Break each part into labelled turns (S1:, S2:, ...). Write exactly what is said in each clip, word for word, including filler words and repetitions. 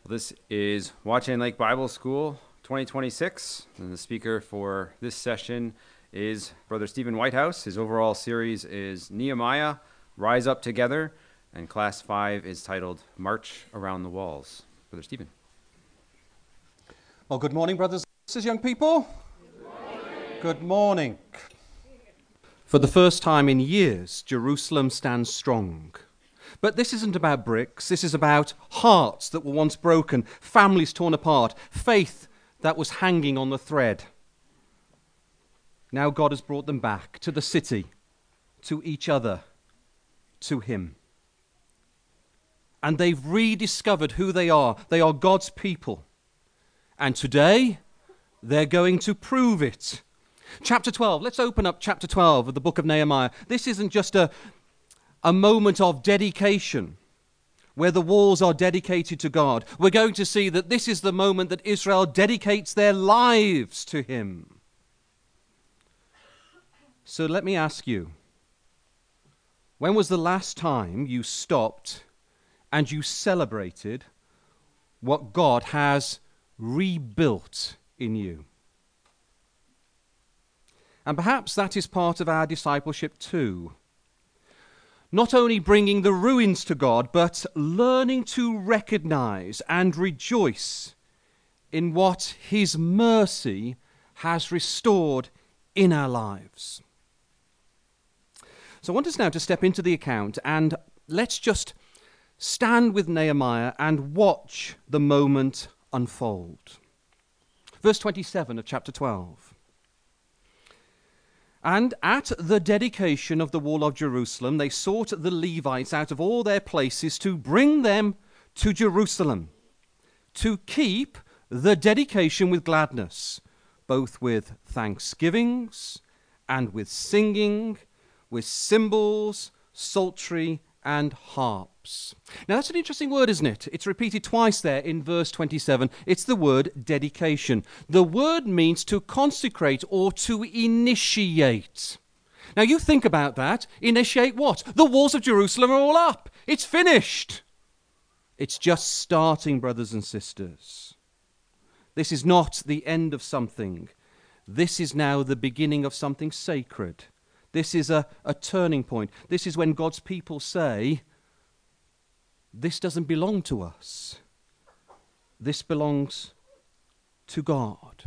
S1: This is Watching Lake Bible School twenty twenty-six, and the speaker for this session is Brother Stephen Whitehouse. His overall series is Nehemiah, Rise Up Together, and Class five is titled March Around the Walls. Brother Stephen.
S2: Well, good morning, brothers and sisters, young people. Good morning. Good morning. For the first time in years, Jerusalem stands strong. But this isn't about bricks. This is about hearts that were once broken, families torn apart, faith that was hanging on the thread. Now God has brought them back to the city, to each other, to Him. And they've rediscovered who they are. They are God's people. And today, they're going to prove it. Chapter twelve. Let's open up chapter twelve of the book of Nehemiah. This isn't just a A moment of dedication where the walls are dedicated to God. We're going to see that this is the moment that Israel dedicates their lives to Him. So let me ask you, when was the last time you stopped and you celebrated what God has rebuilt in you? And perhaps that is part of our discipleship too. Not only bringing the ruins to God, but learning to recognize and rejoice in what His mercy has restored in our lives. So I want us now to step into the account, and let's just stand with Nehemiah and watch the moment unfold. Verse twenty-seven of chapter twelve. And at the dedication of the wall of Jerusalem, they sought the Levites out of all their places to bring them to Jerusalem, to keep the dedication with gladness, both with thanksgivings and with singing, with cymbals, psaltery, and harps. Now that's an interesting word, isn't it? It's repeated twice there in verse twenty-seven. It's the word dedication. The word means to consecrate or to initiate. Now you think about that. Initiate what? The walls of Jerusalem are all up. It's finished. It's just starting, brothers and sisters. This is not the end of something. This is now the beginning of something sacred. This is a, a turning point. This is when God's people say, this doesn't belong to us. This belongs to God.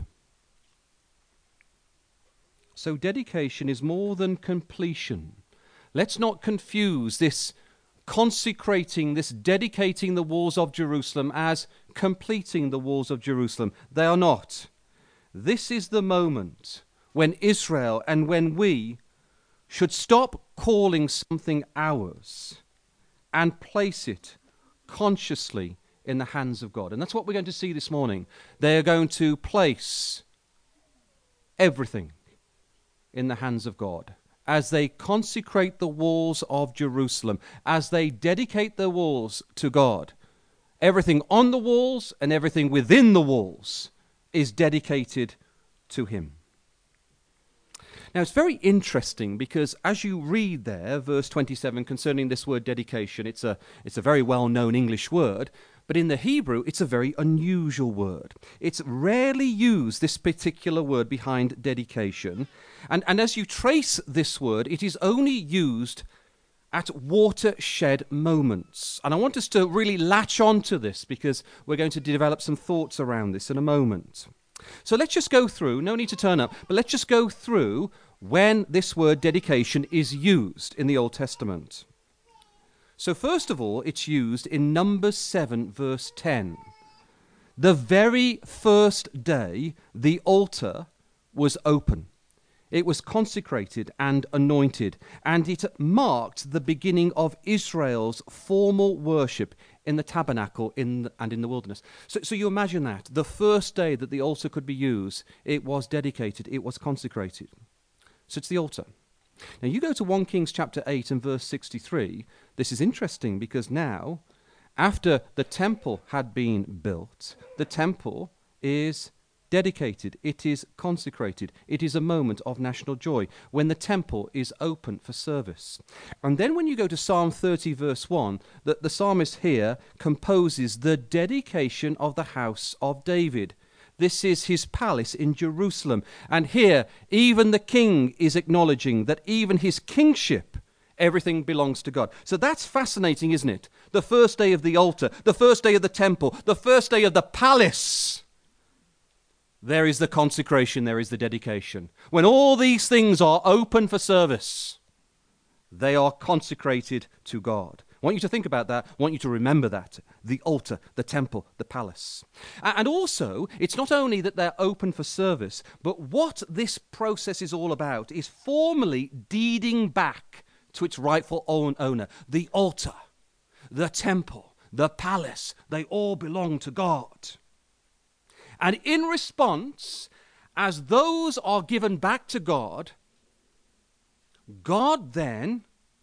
S2: So dedication is more than completion. Let's not confuse this consecrating, this dedicating the walls of Jerusalem as completing the walls of Jerusalem. They are not. This is the moment when Israel and when we should stop calling something ours and place it consciously in the hands of God. And that's what we're going to see this morning. They are going to place everything in the hands of God as they consecrate the walls of Jerusalem, as they dedicate the walls to God. Everything on the walls and everything within the walls is dedicated to Him. Now, it's very interesting because as you read there, verse twenty-seven, concerning this word dedication, it's a, it's a very well-known English word, but in the Hebrew, it's a very unusual word. It's rarely used, this particular word behind dedication. And, and as you trace this word, it is only used at watershed moments. And I want us to really latch on to this because we're going to develop some thoughts around this in a moment. So let's just go through, no need to turn up, but let's just go through when this word dedication is used in the Old Testament. So first of all, it's used in Numbers seven, verse ten. The very first day the altar was open. It was consecrated and anointed, and it marked the beginning of Israel's formal worship in the tabernacle in the, and in the wilderness. So, so you imagine that. The first day that the altar could be used, it was dedicated, it was consecrated. So it's the altar. Now you go to First Kings chapter eight and verse sixty-three. This is interesting because now, after the temple had been built, the temple is dedicated, it is consecrated. It is a moment of national joy when the temple is open for service. And then when you go to Psalm thirty, verse one, that the psalmist here composes the dedication of the house of David. This is his palace in Jerusalem. And here, even the king is acknowledging that even his kingship, everything belongs to God. So that's fascinating, isn't it? The first day of the altar, the first day of the temple, the first day of the palace. There is the consecration, there is the dedication. When all these things are open for service, they are consecrated to God. I want you to think about that. I want you to remember that. The altar, the temple, the palace. And also, it's not only that they're open for service, but what this process is all about is formally deeding back to its rightful own owner. The altar, the temple, the palace, they all belong to God. And in response, as those are given back to God, God then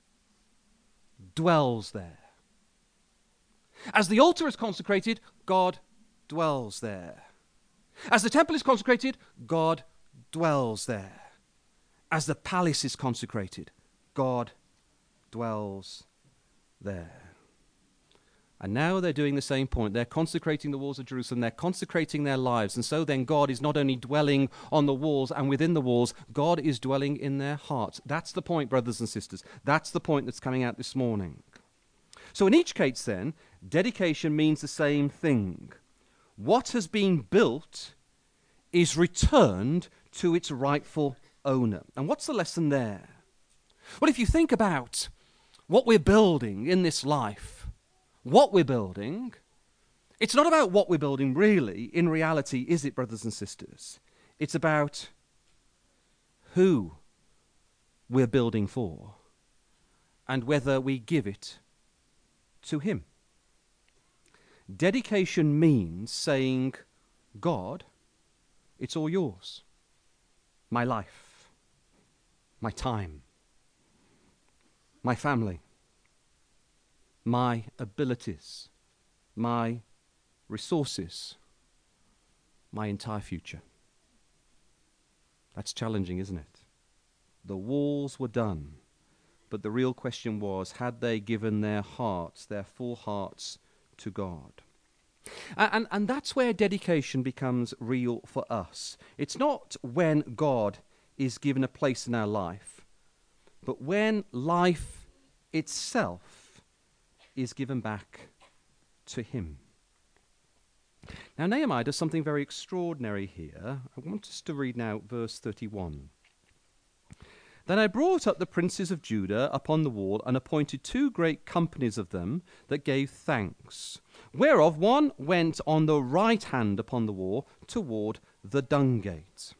S2: dwells there. As the altar is consecrated, God dwells there. As the temple is consecrated, God dwells there. As the palace is consecrated, God dwells there. And now they're doing the same point. They're consecrating the walls of Jerusalem. They're consecrating their lives. And so then God is not only dwelling on the walls and within the walls, God is dwelling in their hearts. That's the point, brothers and sisters. That's the point that's coming out this morning. So in each case then, dedication means the same thing. What has been built is returned to its rightful owner. And what's the lesson there? Well, if you think about what we're building in this life, what we're building, it's not about what we're building really, in reality, is it, brothers and sisters? It's about who we're building for and whether we give it to him. Dedication means saying, God, it's all yours. My life, my time, my family, my abilities, my resources, my entire future. That's challenging, isn't it? The walls were done, but the real question was, had they given their hearts, their full hearts, to God? And, and, and that's where dedication becomes real for us. It's not when God is given a place in our life, but when life itself is given back to him. Now Nehemiah does something very extraordinary here. I want us to read now verse thirty-one. Then I brought up the princes of Judah upon the wall, and appointed two great companies of them that gave thanks, whereof one went on the right hand upon the wall toward the dung gate.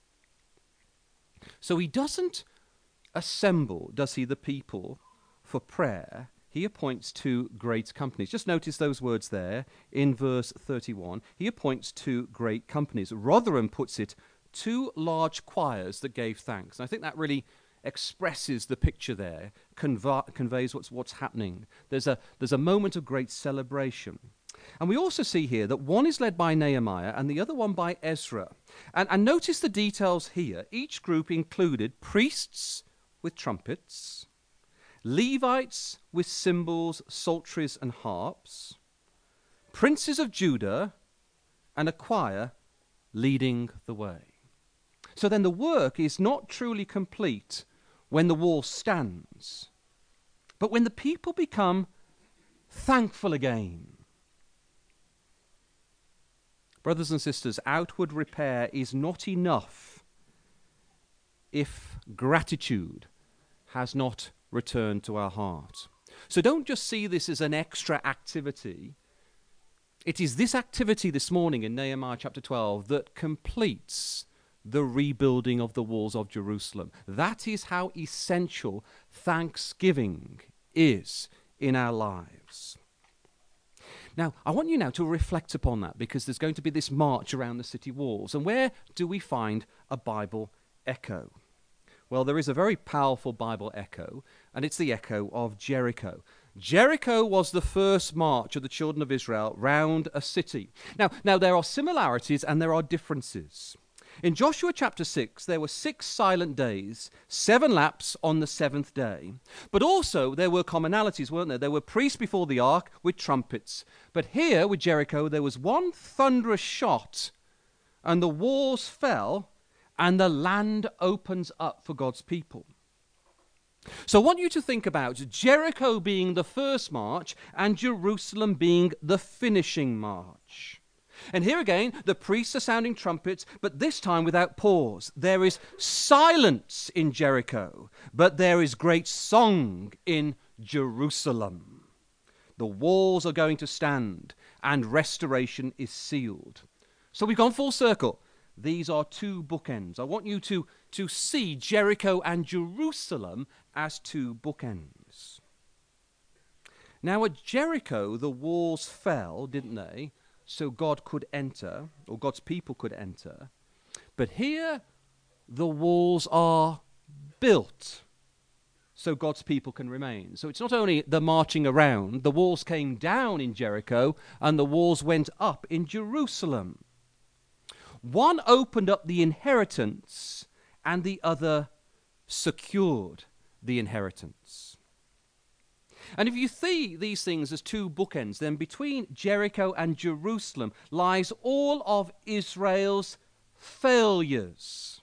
S2: So he doesn't assemble, does he, the people for prayer. He appoints two great companies. Just notice those words there in verse thirty-one. He appoints two great companies. Rotherham puts it, two large choirs that gave thanks. And I think that really expresses the picture there, conv- conveys what's, what's happening. There's a, there's a moment of great celebration. And we also see here that one is led by Nehemiah and the other one by Ezra. And, and notice the details here. Each group included priests with trumpets, Levites with cymbals, psalteries, and harps, princes of Judah, and a choir leading the way. So then the work is not truly complete when the wall stands, but when the people become thankful again. Brothers and sisters, outward repair is not enough if gratitude has not returned to our heart. So don't just see this as an extra activity. It is this activity this morning in Nehemiah chapter twelve that completes the rebuilding of the walls of Jerusalem. That is how essential thanksgiving is in our lives. Now, I want you now to reflect upon that, because there's going to be this march around the city walls. And where do we find a Bible echo? Well, there is a very powerful Bible echo, and it's the echo of Jericho. Jericho was the first march of the children of Israel round a city. Now, now there are similarities and there are differences. In Joshua chapter six, there were six silent days, seven laps on the seventh day. But also there were commonalities, weren't there? There were priests before the ark with trumpets. But here with Jericho, there was one thunderous shot, and the walls fell, and the land opens up for God's people. So I want you to think about Jericho being the first march and Jerusalem being the finishing march. And here again, the priests are sounding trumpets, but this time without pause. There is silence in Jericho, but there is great song in Jerusalem. The walls are going to stand, and restoration is sealed. So we've gone full circle. These are two bookends. I want you to, to see Jericho and Jerusalem as two bookends. Now at Jericho, the walls fell, didn't they? So God could enter, or God's people could enter. But here, the walls are built, so God's people can remain. So it's not only the marching around, the walls came down in Jericho, and the walls went up in Jerusalem. One opened up the inheritance, and the other secured the inheritance. And if you see these things as two bookends, then between Jericho and Jerusalem lies all of Israel's failures.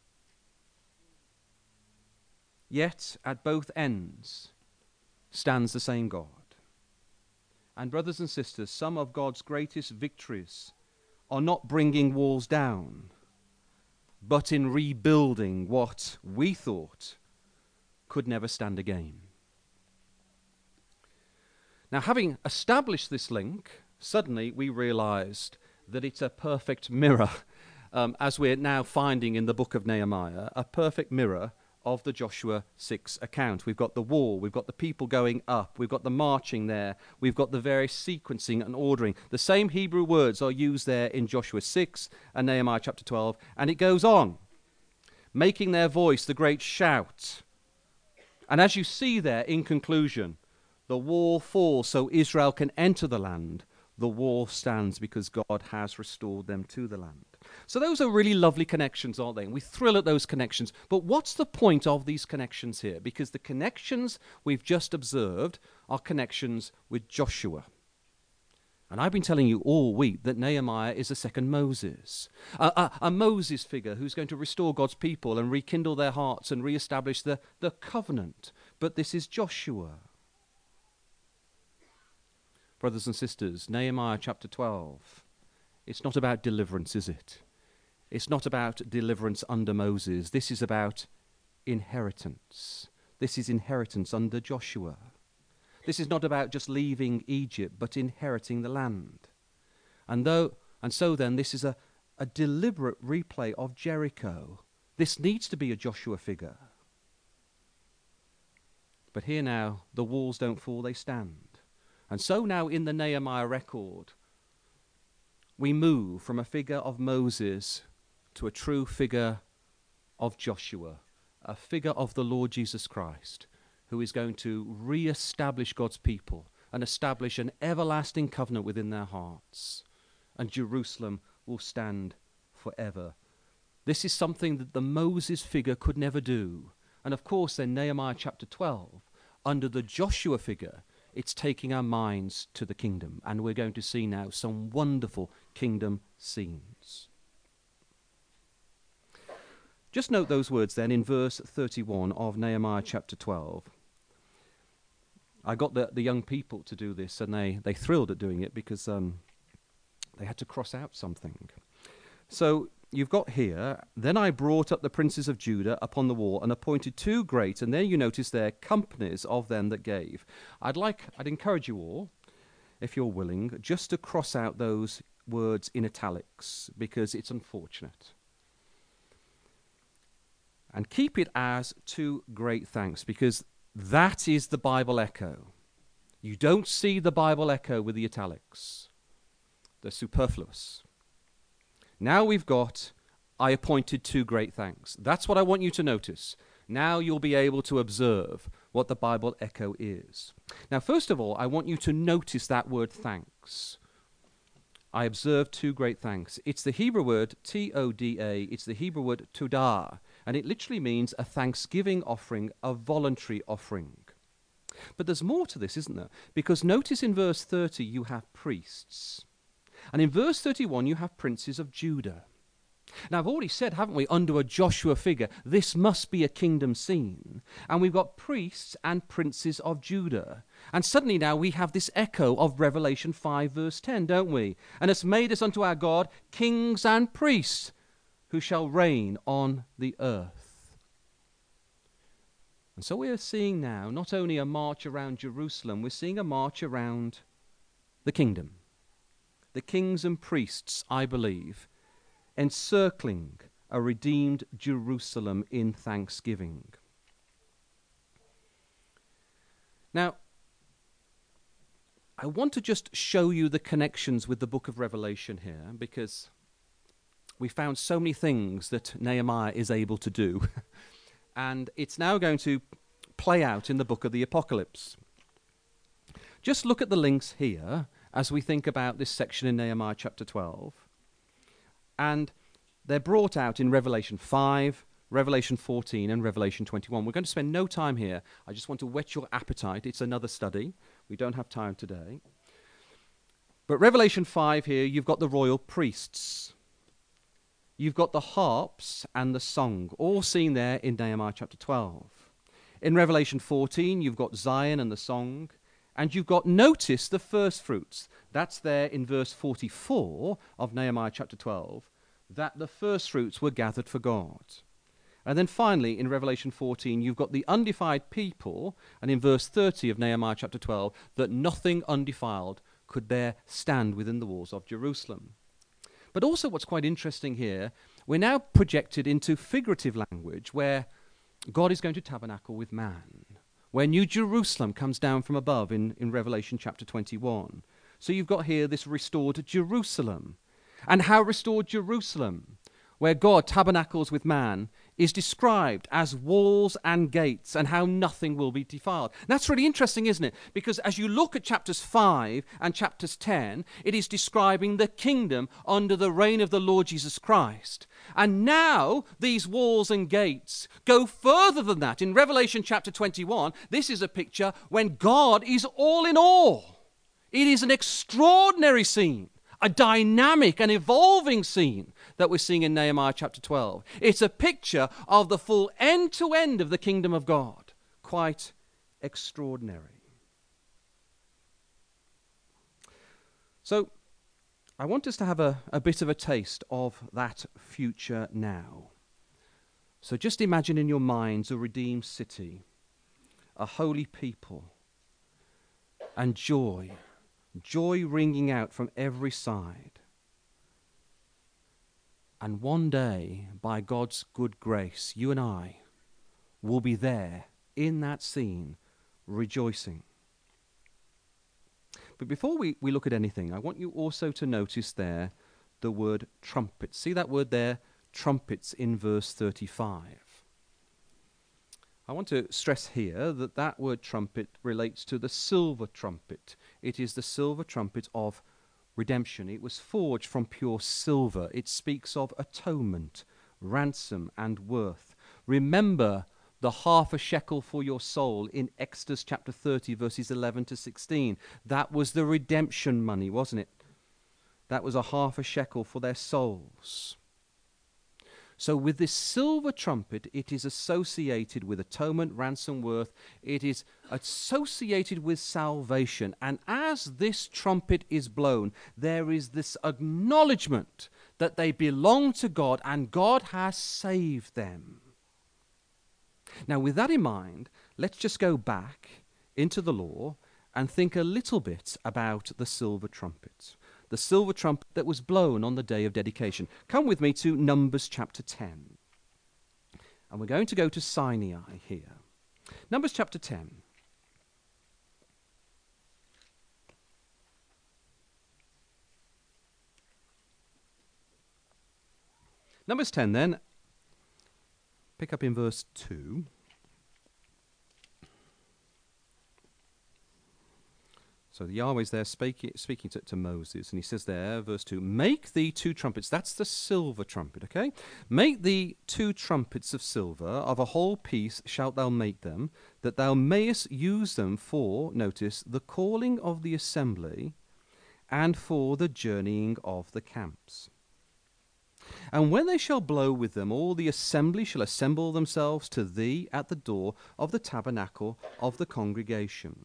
S2: Yet at both ends stands the same God. And brothers and sisters, some of God's greatest victories are not bringing walls down, but in rebuilding what we thought could never stand again. Now, having established this link, suddenly we realized that it's a perfect mirror, um, as we're now finding in the book of Nehemiah, a perfect mirror of the Joshua six account. We've got the wall, we've got the people going up, we've got the marching there, we've got the various sequencing and ordering. The same Hebrew words are used there in Joshua six and Nehemiah chapter twelve, and it goes on, making their voice the great shout. And as you see there in conclusion, the wall falls so Israel can enter the land. The wall stands because God has restored them to the land. So those are really lovely connections, aren't they? And we thrill at those connections. But what's the point of these connections here? Because the connections we've just observed are connections with Joshua. And I've been telling you all week that Nehemiah is a second Moses, a, a, a Moses figure who's going to restore God's people and rekindle their hearts and reestablish the, the covenant. But this is Joshua. Brothers and sisters, Nehemiah chapter twelve, it's not about deliverance, is it? It's not about deliverance under Moses. This is about inheritance. This is inheritance under Joshua. This is not about just leaving Egypt, but inheriting the land. And though, and so then, this is a, a deliberate replay of Jericho. This needs to be a Joshua figure. But here now, the walls don't fall, they stand. And so now in the Nehemiah record, we move from a figure of Moses to a true figure of Joshua, a figure of the Lord Jesus Christ, who is going to re-establish God's people and establish an everlasting covenant within their hearts. And Jerusalem will stand forever. This is something that the Moses figure could never do. And of course, then Nehemiah chapter twelve, under the Joshua figure, it's taking our minds to the kingdom. And we're going to see now some wonderful kingdom scenes. Just note those words then in verse thirty-one of Nehemiah chapter twelve. I got the, the young people to do this, and they, they thrilled at doing it because um, they had to cross out something. So you've got here, then I brought up the princes of Judah upon the wall and appointed two great, and there you notice there, companies of them that gave. I'd like, I'd encourage you all, if you're willing, just to cross out those words in italics, because it's unfortunate. And keep it as two great thanks, because that is the Bible echo. You don't see the Bible echo with the italics. They're superfluous. Now we've got, I appointed two great thanks. That's what I want you to notice. Now you'll be able to observe what the Bible echo is. Now, first of all, I want you to notice that word thanks. I observed two great thanks. It's the Hebrew word T O D A. It's the Hebrew word todah, and it literally means a thanksgiving offering, a voluntary offering. But there's more to this, isn't there? Because notice in verse thirty you have priests. And in verse thirty-one you have princes of Judah. Now, I've already said, haven't we, under a Joshua figure, this must be a kingdom scene. And we've got priests and princes of Judah. And suddenly now we have this echo of Revelation five, verse ten, don't we? And it's made us unto our God kings and priests who shall reign on the earth. And so we are seeing now not only a march around Jerusalem, we're seeing a march around the kingdom. The kings and priests, I believe, encircling a redeemed Jerusalem in thanksgiving. Now, I want to just show you the connections with the book of Revelation here, because we found so many things that Nehemiah is able to do. And it's now going to play out in the book of the Apocalypse. Just look at the links here as we think about this section in Nehemiah chapter twelve. And they're brought out in Revelation five, Revelation fourteen, and Revelation twenty-one. We're going to spend no time here. I just want to whet your appetite. It's another study. We don't have time today. But Revelation five here, you've got the royal priests. You've got the harps and the song, all seen there in Nehemiah chapter twelve. In Revelation fourteen, you've got Zion and the song. And you've got, notice, the first fruits. That's there in verse forty-four of Nehemiah chapter twelve, that the first fruits were gathered for God. And then finally, in Revelation fourteen, you've got the undefiled people, and in verse thirty of Nehemiah chapter twelve, that nothing undefiled could there stand within the walls of Jerusalem. But also what's quite interesting here, we're now projected into figurative language where God is going to tabernacle with man, where New Jerusalem comes down from above in, in Revelation chapter twenty-one. So you've got here this restored Jerusalem. And how restored Jerusalem, where God tabernacles with man, is described as walls and gates, and how nothing will be defiled. That's really interesting, isn't it? Because as you look at chapters five and chapters ten, it is describing the kingdom under the reign of the Lord Jesus Christ. And now these walls and gates go further than that. In Revelation chapter twenty-one, this is a picture when God is all in all. It is an extraordinary scene, a dynamic and evolving scene that we're seeing in Nehemiah chapter twelve. It's a picture of the full end-to-end of the kingdom of God. Quite extraordinary. So, I want us to have a, a bit of a taste of that future now. So just imagine in your minds a redeemed city, a holy people, and joy. Joy ringing out from every side. And one day, by God's good grace, you and I will be there in that scene, rejoicing. But before we, we look at anything, I want you also to notice there the word trumpets. See that word there, trumpets, in verse thirty-five. I want to stress here that that word trumpet relates to the silver trumpet. It is the silver trumpet of redemption. It was forged from pure silver. It speaks of atonement, ransom, and worth. Remember the half a shekel for your soul in Exodus chapter thirty, verses eleven to sixteen. That was the redemption money, wasn't it? That was a half a shekel for their souls. So with this silver trumpet, it is associated with atonement, ransom, worth. It is associated with salvation. And as this trumpet is blown, there is this acknowledgement that they belong to God and God has saved them. Now, with that in mind, let's just go back into the law and think a little bit about the silver trumpet. The silver trumpet that was blown on the day of dedication. Come with me to Numbers chapter ten. And we're going to go to Sinai here. Numbers chapter ten. Numbers ten then. Pick up in verse two. So the Yahweh's there speaking, speaking to, to Moses, and he says there, verse two, make thee two trumpets. That's the silver trumpet, okay? Make thee two trumpets of silver, of a whole piece shalt thou make them, that thou mayest use them for, notice, the calling of the assembly and for the journeying of the camps. And when they shall blow with them, all the assembly shall assemble themselves to thee at the door of the tabernacle of the congregation.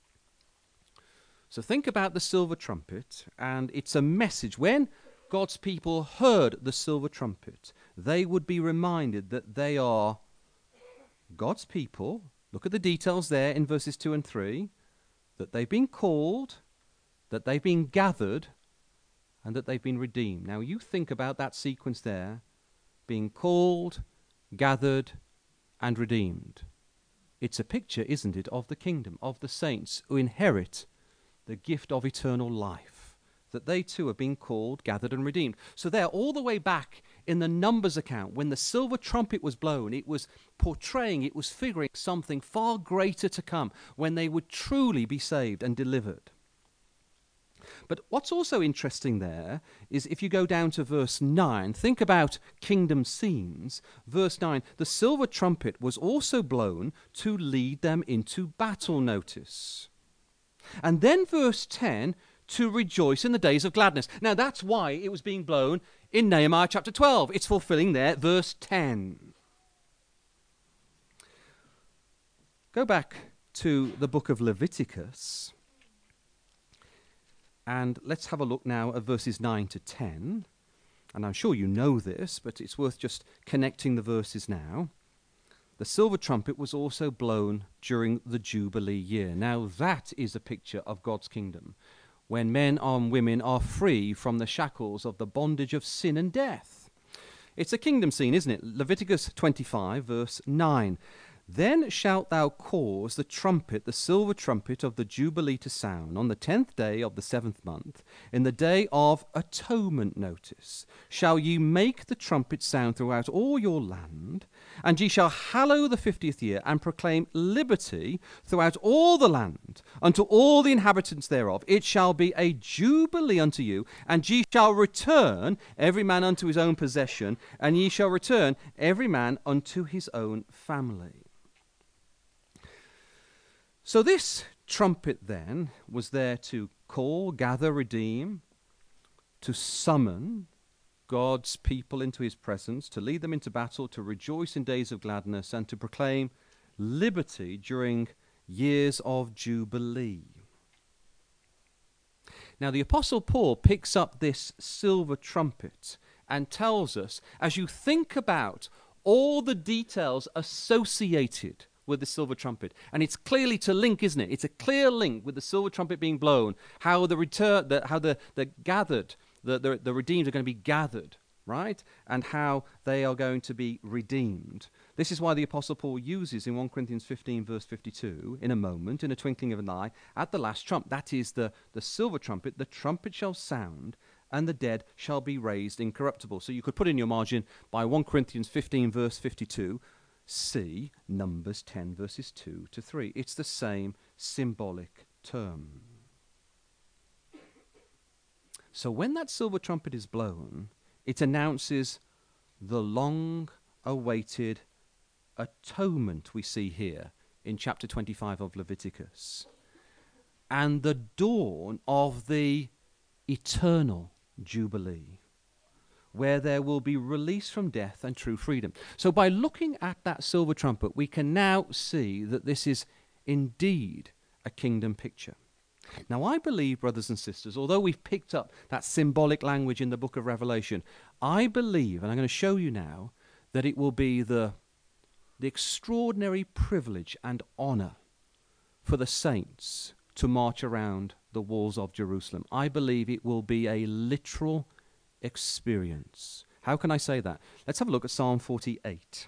S2: So think about the silver trumpet, and it's a message. When God's people heard the silver trumpet, they would be reminded that they are God's people. Look at the details there in verses two and three, that they've been called, that they've been gathered, and that they've been redeemed. Now you think about that sequence there, being called, gathered, and redeemed. It's a picture, isn't it, of the kingdom, of the saints who inherit the gift of eternal life, that they too have been called, gathered, and redeemed. So there, all the way back in the Numbers account, when the silver trumpet was blown, it was portraying, it was figuring something far greater to come, when they would truly be saved and delivered. But what's also interesting there is if you go down to verse nine, think about kingdom scenes. Verse nine, the silver trumpet was also blown to lead them into battle, notice. And then verse ten, to rejoice in the days of gladness. Now that's why it was being blown in Nehemiah chapter twelve. It's fulfilling there, verse ten. Go back to the book of Leviticus, and let's have a look now at verses nine to ten. And I'm sure you know this, but it's worth just connecting the verses now. The silver trumpet was also blown during the Jubilee year. Now that is a picture of God's kingdom, when men and women are free from the shackles of the bondage of sin and death. It's a kingdom scene, isn't it? Leviticus twenty-five, verse nine. Then shalt thou cause the trumpet, the silver trumpet of the Jubilee to sound on the tenth day of the seventh month, in the day of atonement, notice. Shall ye make the trumpet sound throughout all your land, and ye shall hallow the fiftieth year, and proclaim liberty throughout all the land, unto all the inhabitants thereof. It shall be a jubilee unto you, and ye shall return every man unto his own possession, and ye shall return every man unto his own family. So this trumpet then was there to call, gather, redeem, to summon God's people into his presence, to lead them into battle, to rejoice in days of gladness, and to proclaim liberty during years of Jubilee. Now the Apostle Paul picks up this silver trumpet and tells us, as you think about all the details associated with the silver trumpet, and it's clearly to link, isn't it? It's a clear link with the silver trumpet being blown, how the return, the, how the, the gathered, the, the, the redeemed are going to be gathered, right? And how they are going to be redeemed. This is why the Apostle Paul uses in First Corinthians fifteen, verse fifty-two, in a moment, in a twinkling of an eye, at the last trump. That is the, the silver trumpet. The trumpet shall sound, and the dead shall be raised incorruptible. So you could put in your margin by First Corinthians fifteen, verse fifty-two, see Numbers ten, verses two to three. It's the same symbolic term. So when that silver trumpet is blown, it announces the long-awaited atonement we see here in chapter twenty-five of Leviticus, and the dawn of the eternal Jubilee, where there will be release from death and true freedom. So by looking at that silver trumpet, we can now see that this is indeed a kingdom picture. Now I believe, brothers and sisters, although we've picked up that symbolic language in the book of Revelation, I believe, and I'm going to show you now, that it will be the, the extraordinary privilege and honor for the saints to march around the walls of Jerusalem. I believe it will be a literal experience. How can I say that? Let's have a look at Psalm forty-eight.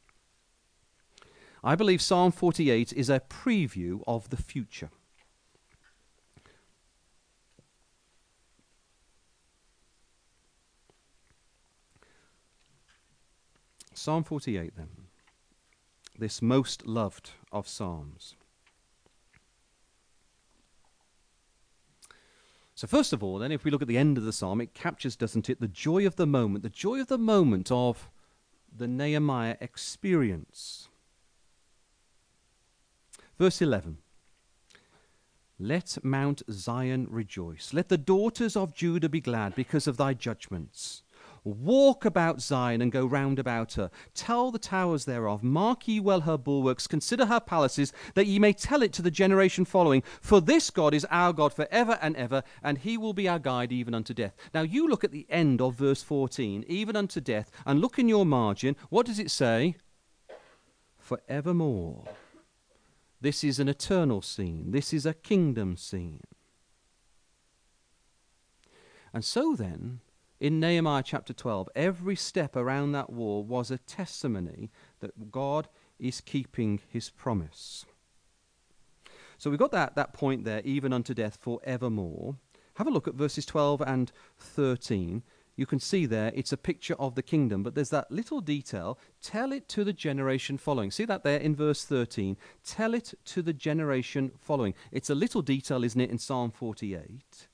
S2: I believe Psalm forty-eight is a preview of the future. Psalm forty-eight then, this most loved of psalms. So first of all, then, if we look at the end of the psalm, it captures, doesn't it, the joy of the moment, the joy of the moment of the Nehemiah experience. Verse eleven. Let Mount Zion rejoice. Let the daughters of Judah be glad because of thy judgments. Walk about Zion and go round about her. Tell the towers thereof. Mark ye well her bulwarks. Consider her palaces, that ye may tell it to the generation following. For this God is our God for ever and ever, and he will be our guide even unto death. Now you look at the end of verse fourteen, even unto death, and look in your margin. What does it say? Forevermore. This is an eternal scene. This is a kingdom scene. And so then, in Nehemiah chapter twelve, every step around that wall was a testimony that God is keeping his promise. So we've got that, that point there, even unto death forevermore. Have a look at verses twelve and thirteen. You can see there, it's a picture of the kingdom, but there's that little detail, tell it to the generation following. See that there in verse thirteen? Tell it to the generation following. It's a little detail, isn't it, in Psalm forty-eight?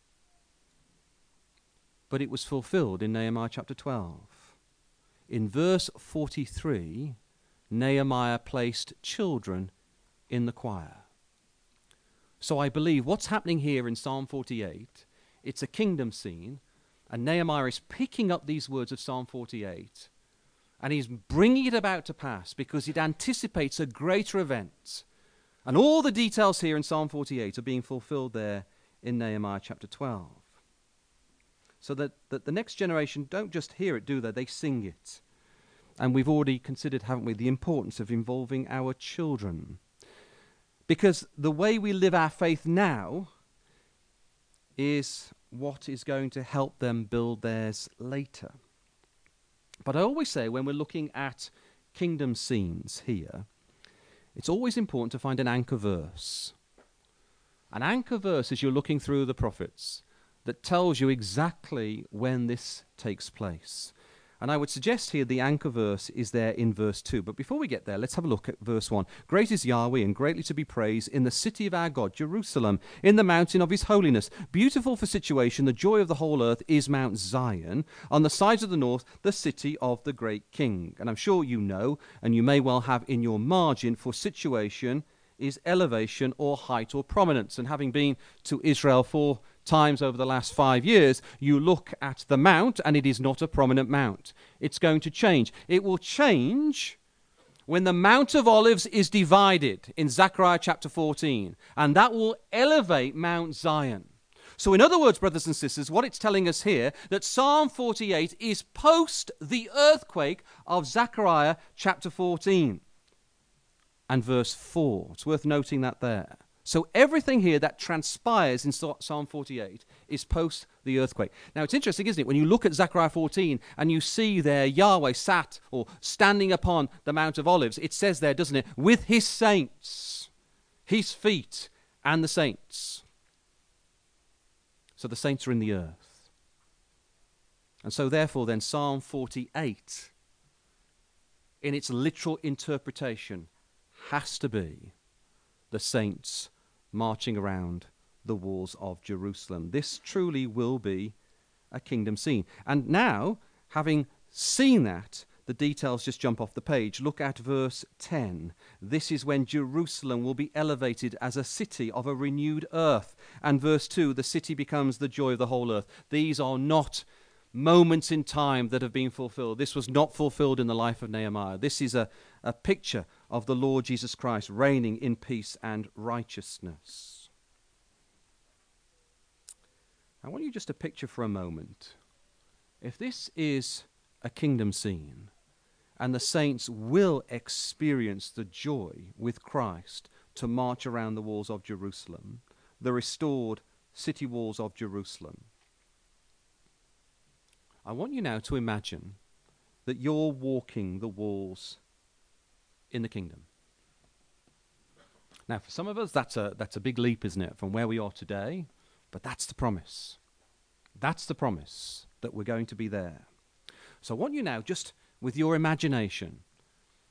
S2: But it was fulfilled in Nehemiah chapter twelve. In verse forty-three, Nehemiah placed children in the choir. So I believe what's happening here in Psalm forty-eight, it's a kingdom scene, and Nehemiah is picking up these words of Psalm forty-eight, and he's bringing it about to pass because it anticipates a greater event. And all the details here in Psalm forty-eight are being fulfilled there in Nehemiah chapter twelve. So that, that the next generation don't just hear it, do they? They sing it. And we've already considered, haven't we, the importance of involving our children. Because the way we live our faith now is what is going to help them build theirs later. But I always say when we're looking at kingdom scenes here, it's always important to find an anchor verse. An anchor verse as you're looking through the prophets that tells you exactly when this takes place. And I would suggest here the anchor verse is there in verse two. But before we get there, let's have a look at verse one. Great is Yahweh and greatly to be praised in the city of our God, Jerusalem, in the mountain of his holiness. Beautiful for situation, the joy of the whole earth is Mount Zion. On the sides of the north, the city of the great king. And I'm sure you know, and you may well have in your margin, for situation is elevation or height or prominence. And having been to Israel four times over the last five years, you look at the mount and it is not a prominent mount. It's going to change. It will change when the Mount of Olives is divided in Zechariah chapter fourteen, and that will elevate Mount Zion. So in other words, brothers and sisters, what it's telling us here, that Psalm forty-eight is post the earthquake of Zechariah chapter fourteen and verse four. It's worth noting that there. So everything here that transpires in Psalm forty-eight is post the earthquake. Now it's interesting, isn't it, when you look at Zechariah fourteen and you see there Yahweh sat or standing upon the Mount of Olives, it says there, doesn't it, with his saints, his feet and the saints. So the saints are in the earth. And so therefore then Psalm forty-eight, in its literal interpretation, has to be the saints marching around the walls of Jerusalem. This truly will be a kingdom scene. And now, having seen that, the details just jump off the page. Look at verse ten. This is when Jerusalem will be elevated as a city of a renewed earth. And verse two, the city becomes the joy of the whole earth. These are not moments in time that have been fulfilled. This was not fulfilled in the life of Nehemiah. This is a, a picture of the Lord Jesus Christ reigning in peace and righteousness. I want you just to picture for a moment, if this is a kingdom scene and the saints will experience the joy with Christ to march around the walls of Jerusalem, the restored city walls of Jerusalem, I want you now to imagine that you're walking the walls in the kingdom. Now, for some of us, that's a, that's a big leap, isn't it, from where we are today? But that's the promise. That's the promise, that we're going to be there. So I want you now, just with your imagination,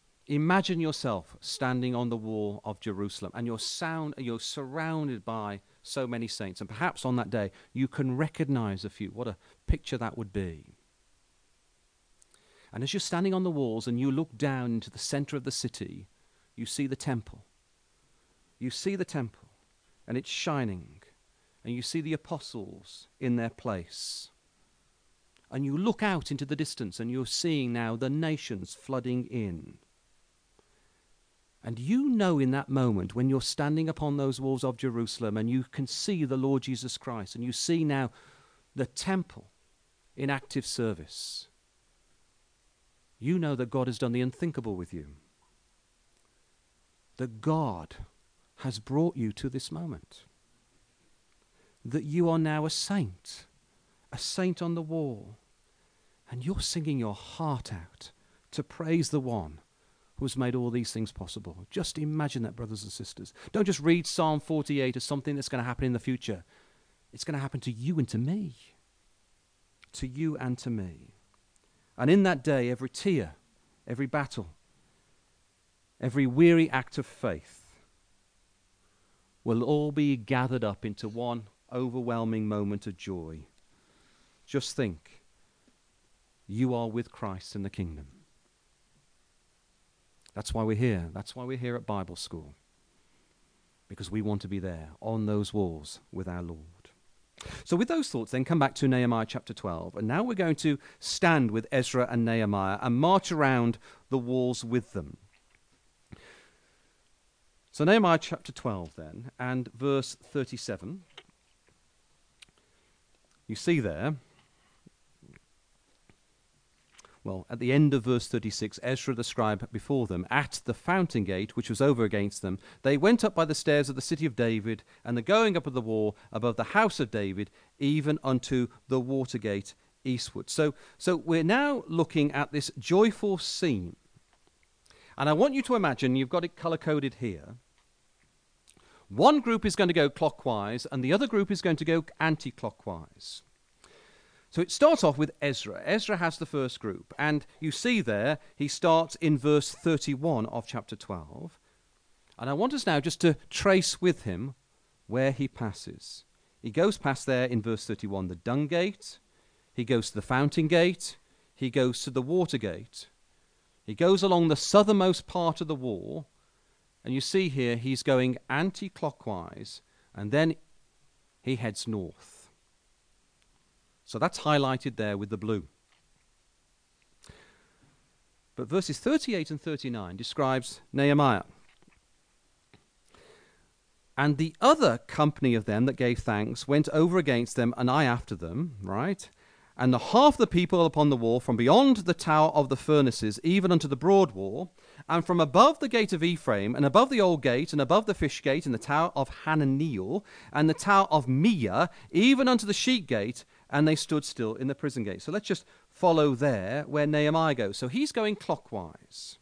S2: imagine yourself standing on the wall of Jerusalem, and you're, sound, you're surrounded by so many saints. And perhaps on that day you can recognize a few. What a picture that would be. And as you're standing on the walls and you look down into the center of the city, you see the temple. You see the temple, and it's shining. And you see the apostles in their place. And you look out into the distance, and you're seeing now the nations flooding in. And you know in that moment when you're standing upon those walls of Jerusalem and you can see the Lord Jesus Christ, and you see now the temple in active service, you know that God has done the unthinkable with you. That God has brought you to this moment. That you are now a saint, a saint on the wall, and you're singing your heart out to praise the one who has made all these things possible. Just imagine that, brothers and sisters. Don't just read Psalm forty-eight as something that's going to happen in the future. It's going to happen to you and to me. To you and to me. And in that day, every tear, every battle, every weary act of faith will all be gathered up into one overwhelming moment of joy. Just think, you are with Christ in the kingdom. That's why we're here. That's why we're here at Bible school. Because we want to be there on those walls with our Lord. So with those thoughts, then come back to Nehemiah chapter twelve. And now we're going to stand with Ezra and Nehemiah and march around the walls with them. So Nehemiah chapter twelve then, and verse thirty-seven. You see there, well, at the end of verse thirty-six, Ezra the scribe before them, at the fountain gate, which was over against them, they went up by the stairs of the city of David, and the going up of the wall above the house of David, even unto the water gate eastward. So, so we're now looking at this joyful scene. And I want you to imagine, you've got it color-coded here, one group is going to go clockwise, and the other group is going to go anti-clockwise. So it starts off with Ezra. Ezra has the first group. And you see there, he starts in verse thirty-one of chapter twelve. And I want us now just to trace with him where he passes. He goes past there in verse thirty-one, the dung gate. He goes to the fountain gate. He goes to the water gate. He goes along the southernmost part of the wall. And you see here, he's going anti-clockwise. And then he heads north. So that's highlighted there with the blue. But verses thirty-eight and thirty-nine describes Nehemiah. And the other company of them that gave thanks went over against them, and I after them, right? And the half the people upon the wall, from beyond the tower of the furnaces, even unto the broad wall, and from above the gate of Ephraim, and above the old gate, and above the fish gate, and the tower of Hananiel, and the tower of Mia, even unto the sheep gate, and they stood still in the prison gate. So let's just follow there where Nehemiah goes. So he's going clockwise.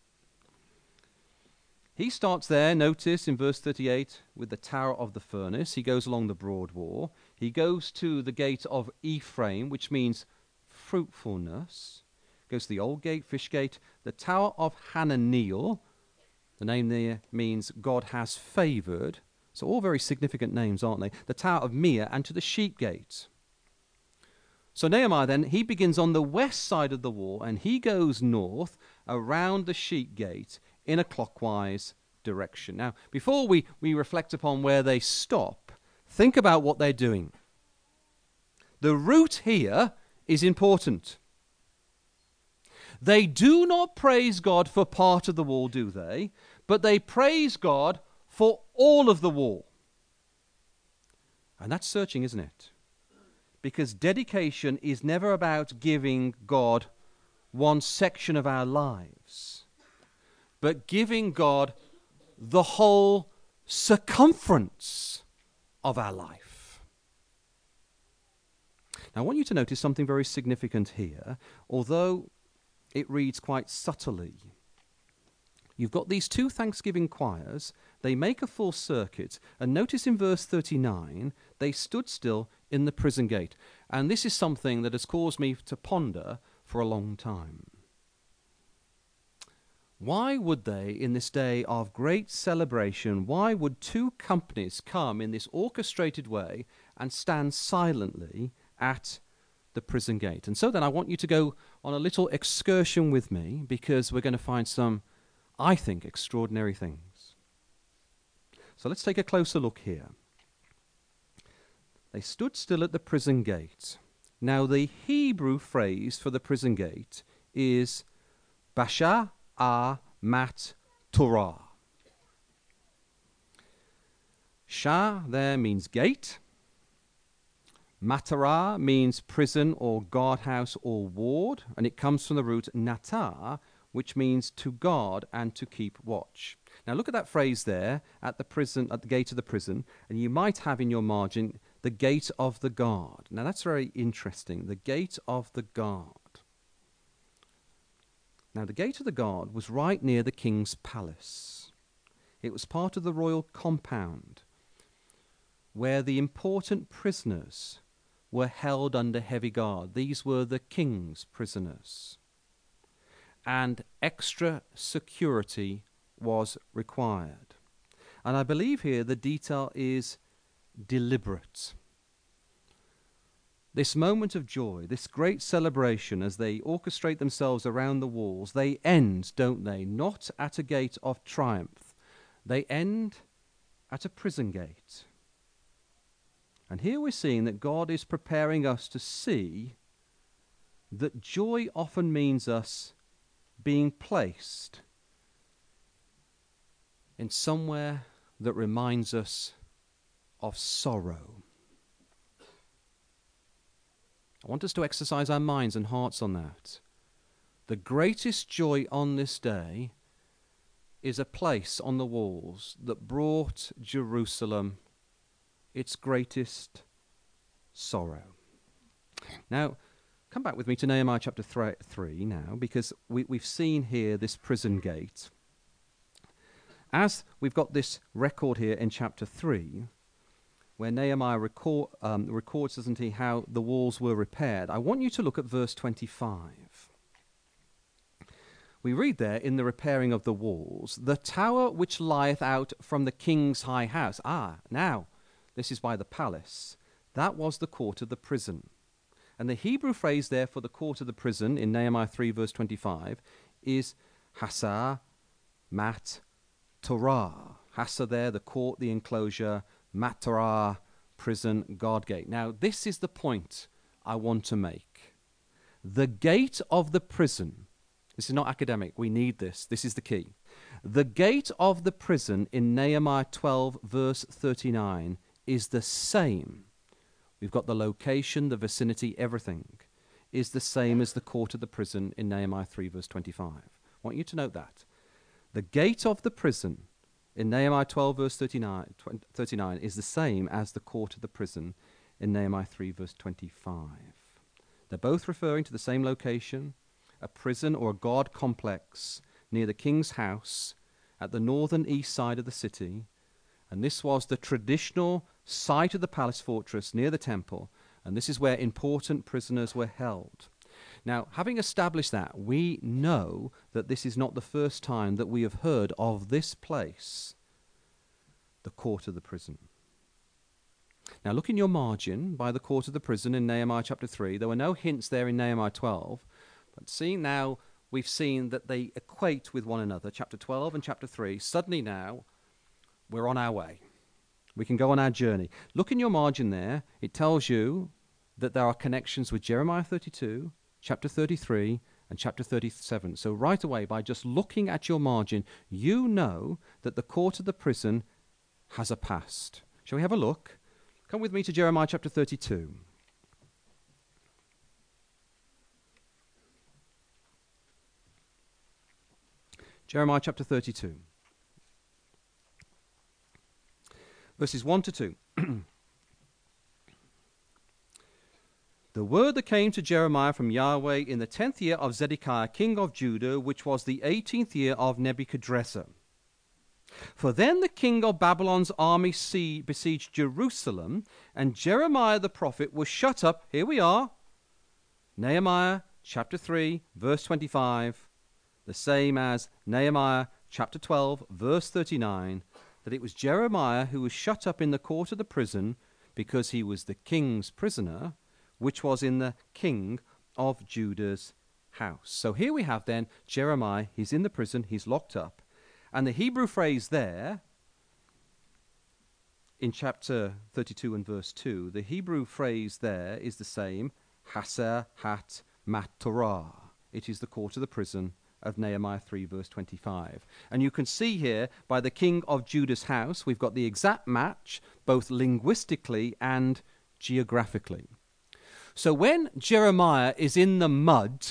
S2: He starts there, notice in verse thirty-eight, with the tower of the furnace. He goes along the broad wall. He goes to the gate of Ephraim, which means fruitfulness. Goes to the old gate, fish gate, the tower of Hananiel. The name there means God has favored. So all very significant names, aren't they? The tower of Mia, and to the sheep gate. So Nehemiah then, he begins on the west side of the wall, and he goes north around the sheep gate in a clockwise direction. Now, before we, we reflect upon where they stop, think about what they're doing. The route here is important. They do not praise God for part of the wall, do they? But they praise God for all of the wall. And that's searching, isn't it? Because dedication is never about giving God one section of our lives, but giving God the whole circumference of our life. Now, I want you to notice something very significant here, although it reads quite subtly. You've got these two thanksgiving choirs. They make a full circuit. And notice in verse thirty-nine, they stood still in the prison gate. And this is something that has caused me to ponder for a long time. Why would they, in this day of great celebration, why would two companies come in this orchestrated way and stand silently at the prison gate? And so then I want you to go on a little excursion with me, because we're going to find some, I think, extraordinary things. So let's take a closer look here. They stood still at the prison gate. Now the Hebrew phrase for the prison gate is Basha A Mat Torah. Shah there means gate. Matara means prison or guardhouse or ward, and it comes from the root natar, which means to guard and to keep watch. Now look at that phrase there, at the prison, at the gate of the prison, and you might have in your margin the gate of the guard. Now that's very interesting, the gate of the guard. Now the gate of the guard was right near the king's palace. It was part of the royal compound where the important prisoners were held under heavy guard. These were the king's prisoners. And extra security was required. And I believe here the detail is deliberate. This moment of joy, this great celebration as they orchestrate themselves around the walls, they end, don't they, not at a gate of triumph. They end at a prison gate. And here we're seeing that God is preparing us to see that joy often means us being placed in somewhere that reminds us of sorrow. I want us to exercise our minds and hearts on that. The greatest joy on this day is a place on the walls that brought Jerusalem its greatest sorrow. Now, come back with me to Nehemiah chapter three now, because we, we've seen here this prison gate. As we've got this record here in chapter three, where Nehemiah record, um, records, doesn't he, how the walls were repaired, I want you to look at verse twenty-five. We read there, in the repairing of the walls, the tower which lieth out from the king's high house. Ah, now, this is by the palace. That was the court of the prison. And the Hebrew phrase there for the court of the prison in Nehemiah three verse twenty-five is Hasa Mat Torah. Hasa there, the court, the enclosure, Mat Torah, prison, guard gate. Now, this is the point I want to make. The gate of the prison, this is not academic, we need this, this is the key. The gate of the prison in Nehemiah twelve verse thirty-nine is the same. We've got the location, the vicinity, everything is the same as the court of the prison in Nehemiah three verse twenty-five. I want you to note that. The gate of the prison in Nehemiah twelve verse thirty-nine, thirty-nine is the same as the court of the prison in Nehemiah three verse twenty-five. They're both referring to the same location, a prison or a guard complex near the king's house at the northern east side of the city. And this was the traditional site of the palace fortress near the temple, and this is where important prisoners were held. Now, having established that, we know that this is not the first time that we have heard of this place, the court of the prison. Now, look in your margin by the court of the prison in Nehemiah chapter three. There were no hints there in Nehemiah twelve, but seeing now, we've seen that they equate with one another, chapter twelve and chapter three. Suddenly now, we're on our way. We can go on our journey. Look in your margin there. It tells you that there are connections with Jeremiah thirty-two, chapter thirty-three, and chapter thirty-seven. So right away, by just looking at your margin, you know that the court of the prison has a past. Shall we have a look? Come with me to Jeremiah chapter thirty-two. Jeremiah chapter thirty-two. Verses one to two. The word that came to Jeremiah from Yahweh in the tenth year of Zedekiah, king of Judah, which was the eighteenth year of Nebuchadrezzar. For then the king of Babylon's army see, besieged Jerusalem, and Jeremiah the prophet was shut up. Here we are. Nehemiah chapter three, verse twenty-five. the same as Nehemiah chapter twelve, verse thirty-nine, that it was Jeremiah who was shut up in the court of the prison because he was the king's prisoner, which was in the king of Judah's house. So here we have then Jeremiah, he's in the prison, he's locked up. And the Hebrew phrase there, in chapter thirty-two and verse two, the Hebrew phrase there is the same, Haser hat mat Torah. It is the court of the prison of Nehemiah three, verse twenty-five. And you can see here, by the king of Judah's house, we've got the exact match, both linguistically and geographically. So when Jeremiah is in the mud,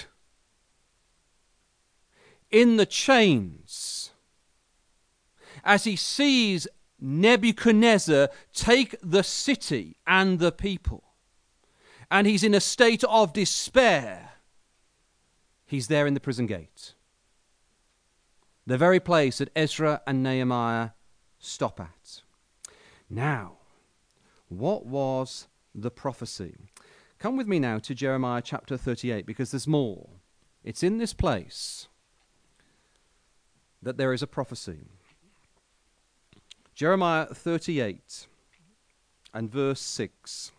S2: in the chains, as he sees Nebuchadnezzar take the city and the people, and he's in a state of despair, he's there in the prison gate. The very place that Ezra and Nehemiah stop at. Now, what was the prophecy? Come with me now to Jeremiah chapter thirty-eight, because there's more. It's in this place that there is a prophecy. Jeremiah thirty-eight and verse six.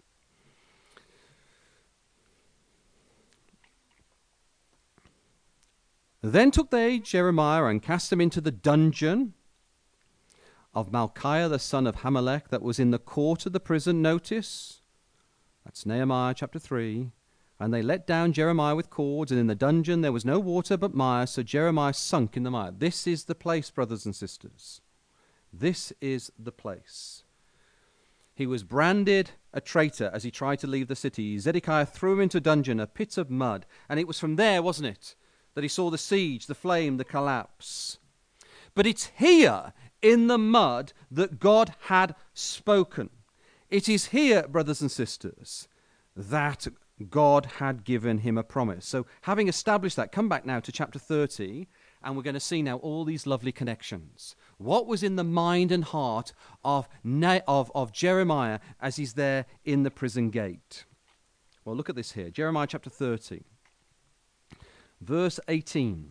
S2: Then took they Jeremiah and cast him into the dungeon of Malchiah the son of Hamelech that was in the court of the prison. Notice, that's Nehemiah chapter three. And they let down Jeremiah with cords, and in the dungeon there was no water but mire, so Jeremiah sunk in the mire. This is the place, brothers and sisters. This is the place. He was branded a traitor as he tried to leave the city. Zedekiah threw him into a dungeon, a pit of mud, and it was from there, wasn't it, that he saw the siege, the flame, the collapse. But it's here in the mud that God had spoken. It is here, brothers and sisters, that God had given him a promise. So having established that, come back now to chapter thirty, and we're going to see now all these lovely connections. What was in the mind and heart of, Ne- of, of Jeremiah as he's there in the prison gate? Well, look at this here. Jeremiah chapter thirty. Verse eighteen.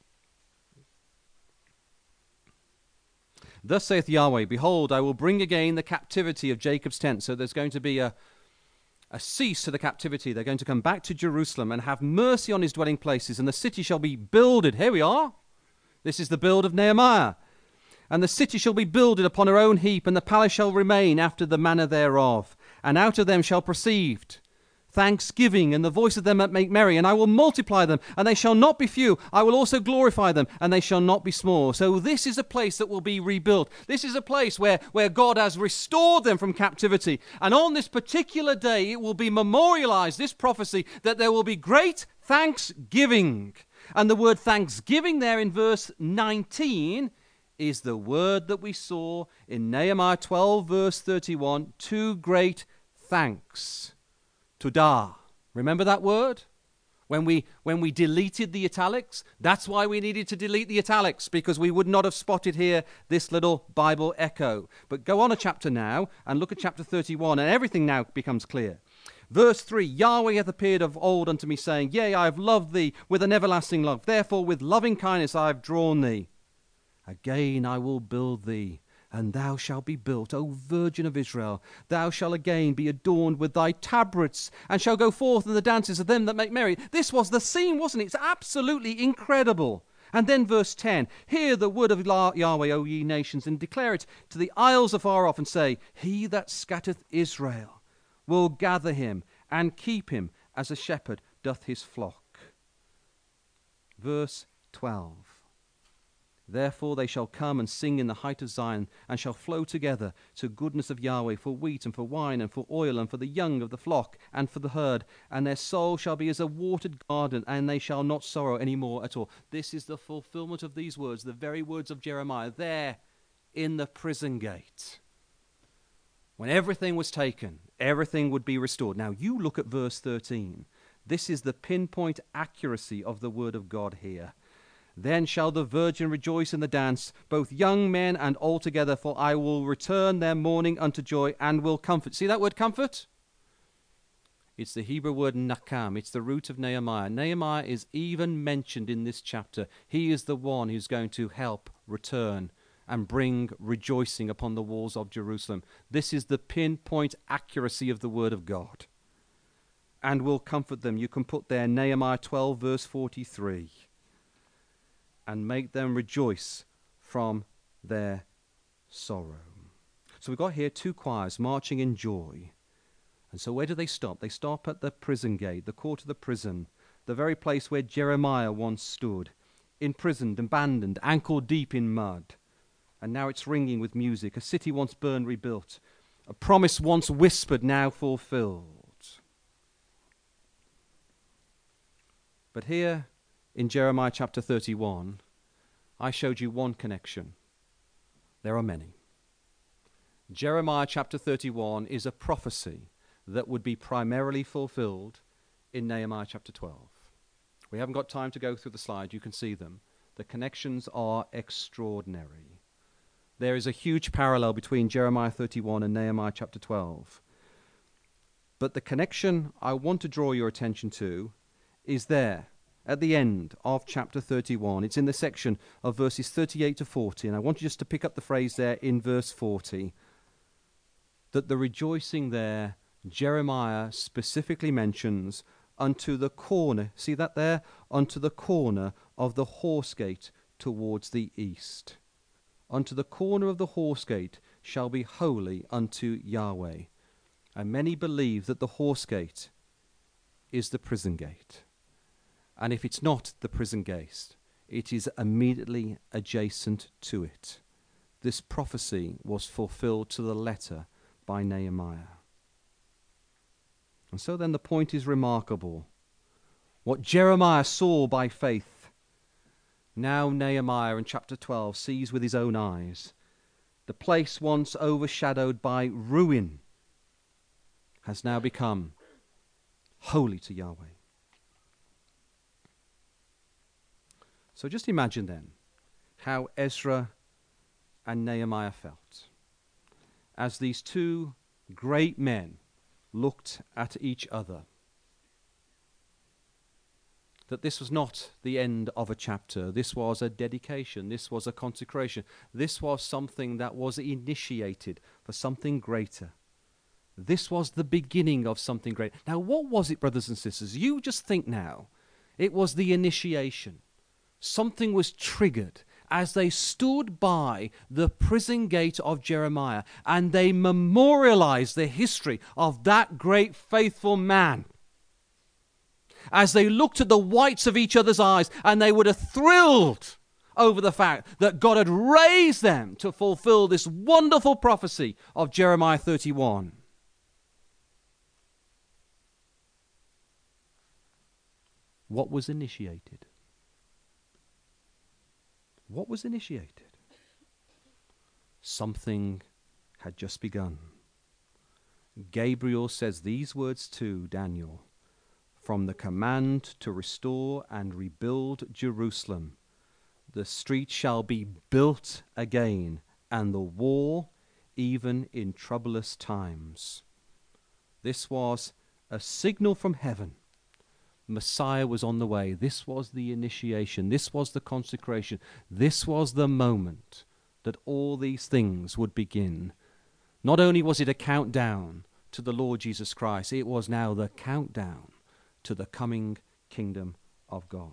S2: Thus saith Yahweh, behold, I will bring again the captivity of Jacob's tent. So there's going to be a, a cease to the captivity. They're going to come back to Jerusalem and have mercy on his dwelling places, and the city shall be builded. Here we are. This is the build of Nehemiah. And the city shall be builded upon her own heap, and the palace shall remain after the manner thereof. And out of them shall proceed thanksgiving, and the voice of them that make merry. And I will multiply them, and they shall not be few. I will also glorify them, and they shall not be small. So this is a place that will be rebuilt. This is a place where, where God has restored them from captivity. And on this particular day, it will be memorialized, this prophecy, that there will be great thanksgiving. And the word thanksgiving there in verse nineteen is the word that we saw in Nehemiah twelve, verse thirty-one, to great thanks. Todah. Remember that word? When we when we deleted the italics, that's why we needed to delete the italics, because we would not have spotted here this little Bible echo. But go on a chapter now and look at chapter thirty-one, and everything now becomes clear. Verse three, Yahweh hath appeared of old unto me, saying, Yea, I have loved thee with an everlasting love. Therefore with loving kindness I have drawn thee. Again I will build thee, and thou shalt be built, O Virgin of Israel. Thou shalt again be adorned with thy tabrets, and shall go forth in the dances of them that make merry. This was the scene, wasn't it? It's absolutely incredible. And then verse ten, hear the word of Yahweh, O ye nations, and declare it to the isles afar off, and say, He that scattereth Israel will gather him, and keep him as a shepherd doth his flock. Verse twelve. Therefore they shall come and sing in the height of Zion, and shall flow together to goodness of Yahweh, for wheat and for wine and for oil and for the young of the flock and for the herd. And their soul shall be as a watered garden, and they shall not sorrow any more at all. This is the fulfillment of these words, the very words of Jeremiah, there in the prison gate. When everything was taken, everything would be restored. Now you look at verse thirteen. This is the pinpoint accuracy of the word of God here. Then shall the virgin rejoice in the dance, both young men and old together, for I will return their mourning unto joy, and will comfort. See that word comfort? It's the Hebrew word nakam. It's the root of Nehemiah. Nehemiah is even mentioned in this chapter. He is the one who's going to help return and bring rejoicing upon the walls of Jerusalem. This is the pinpoint accuracy of the word of God. And will comfort them. You can put there Nehemiah twelve verse forty-three. And make them rejoice from their sorrow. So we've got here two choirs marching in joy. And so where do they stop? They stop at the prison gate, the court of the prison, the very place where Jeremiah once stood, imprisoned, abandoned, ankle deep in mud. And now it's ringing with music. A city once burned, rebuilt. A promise once whispered, now fulfilled. But here in Jeremiah chapter thirty-one, I showed you one connection. There are many. Jeremiah chapter thirty-one is a prophecy that would be primarily fulfilled in Nehemiah chapter twelve. We haven't got time to go through the slide. You can see them. The connections are extraordinary. There is a huge parallel between Jeremiah thirty-one and Nehemiah chapter twelve. But the connection I want to draw your attention to is there at the end of chapter thirty-one. It's in the section of verses thirty-eight to forty. And I want you just to pick up the phrase there in verse forty. That the rejoicing there, Jeremiah specifically mentions unto the corner, see that there? Unto the corner of the horse gate towards the east. Unto the corner of the horse gate shall be holy unto Yahweh. And many believe that the horse gate is the prison gate. And if it's not the prison gate, it is immediately adjacent to it. This prophecy was fulfilled to the letter by Nehemiah. And so then the point is remarkable. What Jeremiah saw by faith, now Nehemiah in chapter twelve sees with his own eyes. The place once overshadowed by ruin has now become holy to Yahweh. So just imagine then how Ezra and Nehemiah felt as these two great men looked at each other. That this was not the end of a chapter. This was a dedication. This was a consecration. This was something that was initiated for something greater. This was the beginning of something great. Now, what was it, brothers and sisters? You just think now. It was the initiation. Something was triggered as they stood by the prison gate of Jeremiah and they memorialized the history of that great faithful man. As they looked at the whites of each other's eyes and they would have thrilled over the fact that God had raised them to fulfill this wonderful prophecy of Jeremiah thirty-one. What was initiated? What was initiated? Something had just begun. Gabriel says these words to Daniel. From the command to restore and rebuild Jerusalem, the street shall be built again, and the wall even in troublous times. This was a signal from heaven. Messiah was on the way. This was the initiation. This was the consecration. This was the moment that all these things would begin. Not only was it a countdown to the Lord Jesus Christ, it was now the countdown to the coming kingdom of God.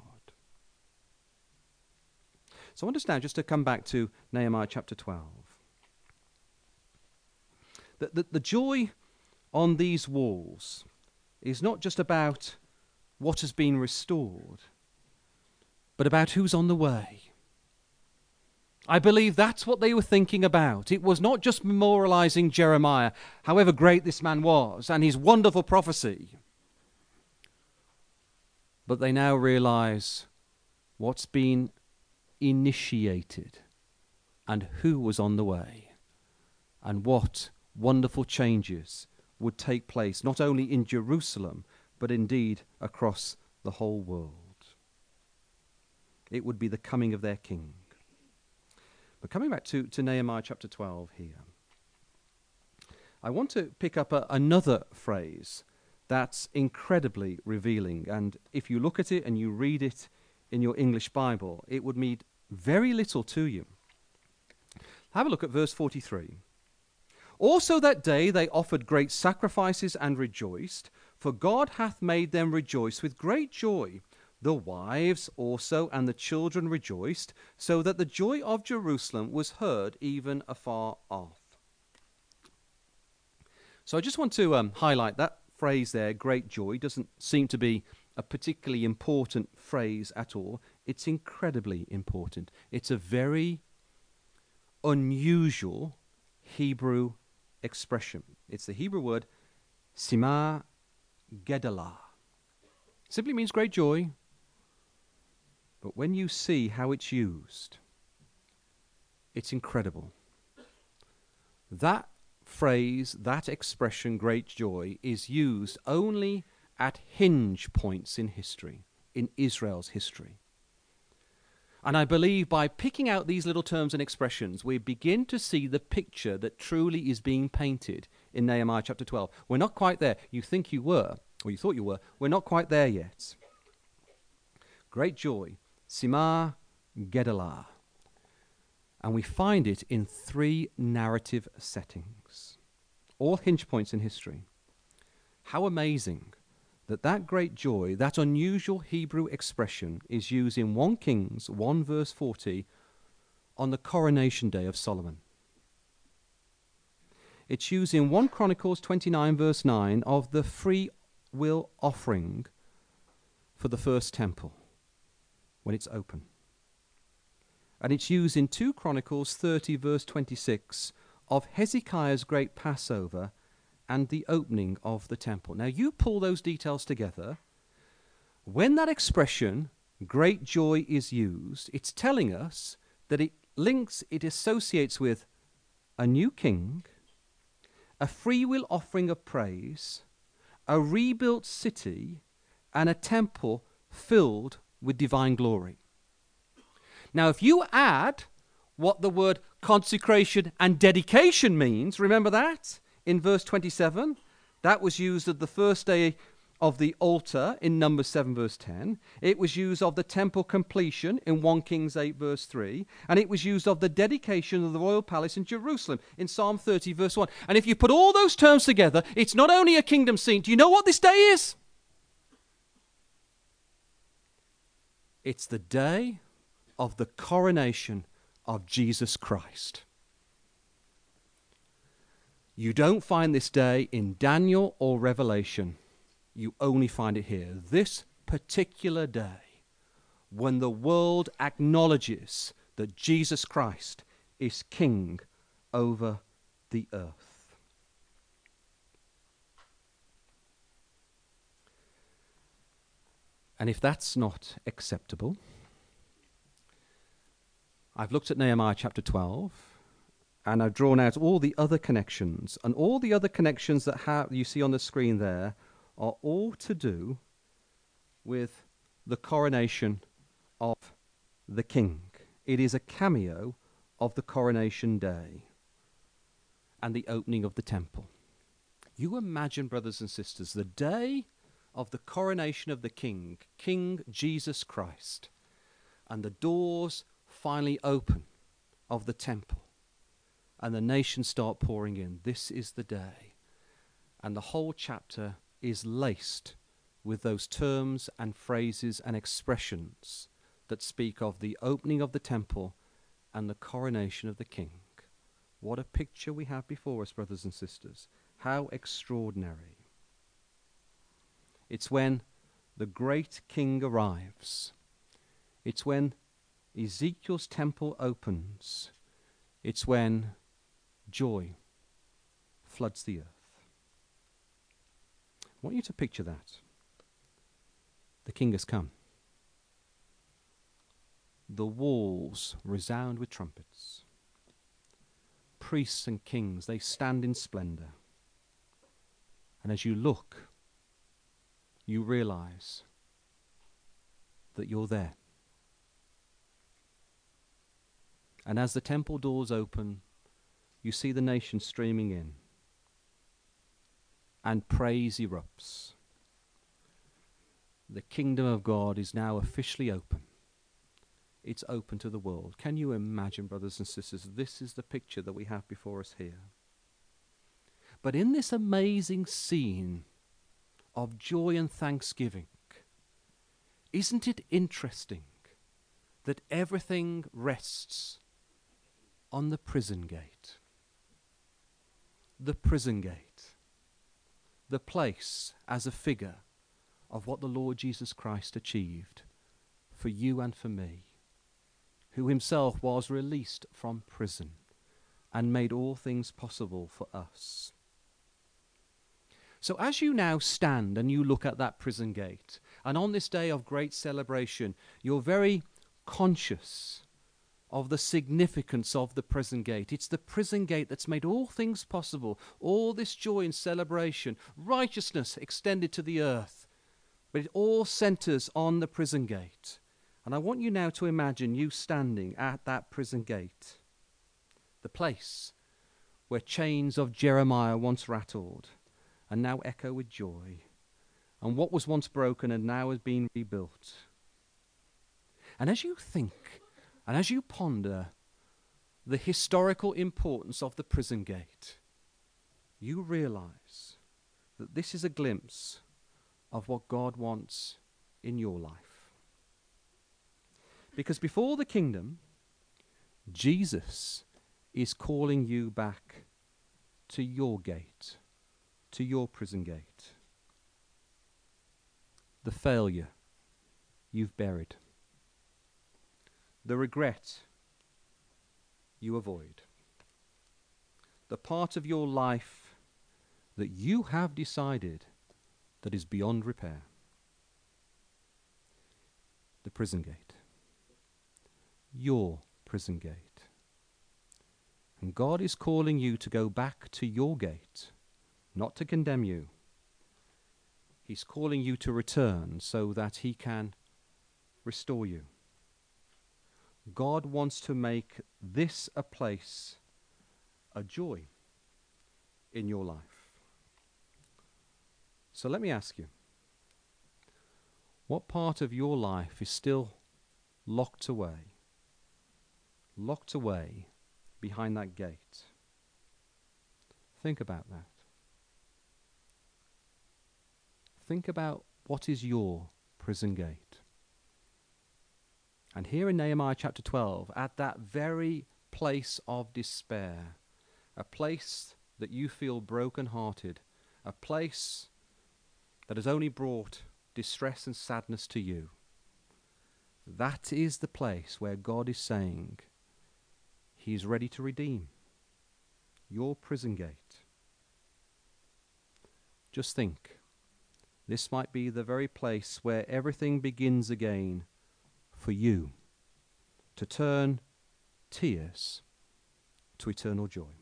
S2: So I want us now just to come back to Nehemiah chapter twelve. The, the, the joy on these walls is not just about what has been restored, but about who's on the way. I believe that's what they were thinking about. It was not just memorializing Jeremiah, however great this man was, and his wonderful prophecy. But they now realize what's been initiated and who was on the way and what wonderful changes would take place, not only in Jerusalem, but indeed across the whole world. It would be the coming of their king. But coming back to, to Nehemiah chapter twelve here, I want to pick up a, another phrase that's incredibly revealing. And if you look at it and you read it in your English Bible, it would mean very little to you. Have a look at verse forty-three. Also that day they offered great sacrifices and rejoiced, for God hath made them rejoice with great joy. The wives also and the children rejoiced, so that the joy of Jerusalem was heard even afar off. So I just want to um, highlight that phrase there, great joy. Doesn't seem to be a particularly important phrase at all. It's incredibly important. It's a very unusual Hebrew expression. It's the Hebrew word simah gedalah. Simply means great joy. But when you see how it's used, it's incredible. That phrase, that expression, great joy, is used only at hinge points in history, in Israel's history. And I believe by picking out these little terms and expressions, we begin to see the picture that truly is being painted in Nehemiah chapter twelve. We're not quite there. You think you were, or you thought you were. We're not quite there yet. Great joy, simah gedalah. And we find it in three narrative settings, all hinge points in history. How amazing that that great joy, that unusual Hebrew expression, is used in First Kings one verse forty on the coronation day of Solomon. It's used in First Chronicles twenty-nine verse nine of the free will offering for the first temple when it's open. And it's used in Second Chronicles thirty verse twenty-six of Hezekiah's great Passover and the opening of the temple. Now you pull those details together. When that expression, great joy, is used, it's telling us that it links, it associates with a new king, a free will offering of praise, a rebuilt city, and a temple filled with divine glory. Now, if you add what the word consecration and dedication means, remember that? In verse twenty-seven, that was used of the first day of the altar in Numbers seven verse ten. It was used of the temple completion in First Kings eight verse three. And it was used of the dedication of the royal palace in Jerusalem in Psalm thirty verse one. And if you put all those terms together, it's not only a kingdom scene. Do you know what this day is? It's the day of the coronation of Jesus Christ. You don't find this day in Daniel or Revelation. You only find it here. This particular day, when the world acknowledges that Jesus Christ is King over the earth. And if that's not acceptable, I've looked at Nehemiah chapter twelve, and I've drawn out all the other connections. And all the other connections that ha- you see on the screen there are all to do with the coronation of the king. It is a cameo of the coronation day and the opening of the temple. You imagine, brothers and sisters, the day of the coronation of the king, King Jesus Christ, and the doors finally open of the temple, and the nations start pouring in. This is the day. And the whole chapter is laced with those terms and phrases and expressions that speak of the opening of the temple and the coronation of the king. What a picture we have before us, brothers and sisters. How extraordinary. It's when the great king arrives. It's when Ezekiel's temple opens. It's when joy floods the earth. I want you to picture that. The king has come. The walls resound with trumpets. Priests and kings, they stand in splendor. And as you look, you realize that you're there. And as the temple doors open, you see the nation streaming in, and praise erupts. The kingdom of God is now officially open. It's open to the world. Can you imagine, brothers and sisters? This is the picture that we have before us here. But in this amazing scene of joy and thanksgiving, isn't it interesting that everything rests on the prison gate? The prison gate. The place as a figure of what the Lord Jesus Christ achieved for you and for me, who himself was released from prison and made all things possible for us. So as you now stand and you look at that prison gate, and on this day of great celebration, you're very conscious of the significance of the prison gate. It's the prison gate that's made all things possible, all this joy and celebration, righteousness extended to the earth. But it all centers on the prison gate. And I want you now to imagine you standing at that prison gate, the place where chains of Jeremiah once rattled and now echo with joy, and what was once broken and now has been rebuilt. And as you think, and as you ponder the historical importance of the prison gate, you realize that this is a glimpse of what God wants in your life. Because before the kingdom, Jesus is calling you back to your gate, to your prison gate. The failure you've buried, the regret you avoid, the part of your life that you have decided that is beyond repair. The prison gate. Your prison gate. And God is calling you to go back to your gate, not to condemn you. He's calling you to return so that he can restore you. God wants to make this a place, a joy in your life. So let me ask you, what part of your life is still locked away, locked away behind that gate? Think about that. Think about what is your prison gate. And here in Nehemiah chapter twelve, at that very place of despair, a place that you feel broken-hearted, a place that has only brought distress and sadness to you, that is the place where God is saying he's ready to redeem your prison gate. Just think, this might be the very place where everything begins again for you, to turn tears to eternal joy.